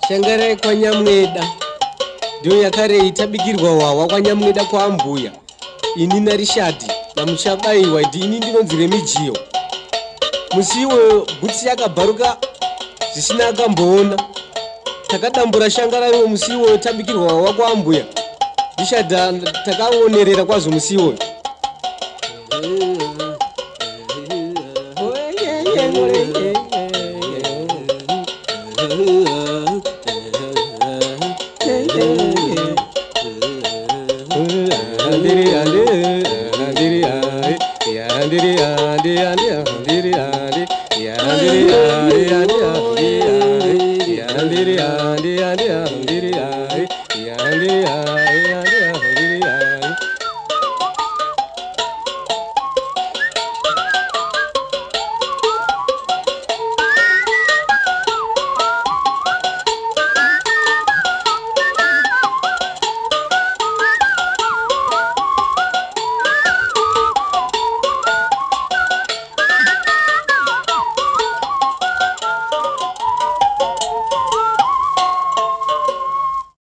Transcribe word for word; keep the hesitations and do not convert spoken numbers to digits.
Shangara kwa Nyamweda ndio yakareita bigirwa wawa kwa Nyamweda kwa Mbuya. Ini na Rishadi na mushabaiwa ndini ndinonzire mijiyo. Musiwe butsi yakabharuka zvisina akamboona. Takadambura Shangara iwo musiwe tabikirwa wawa kwa Mbuya. Rishadi takaonerera kwazo musiwe. Yeah,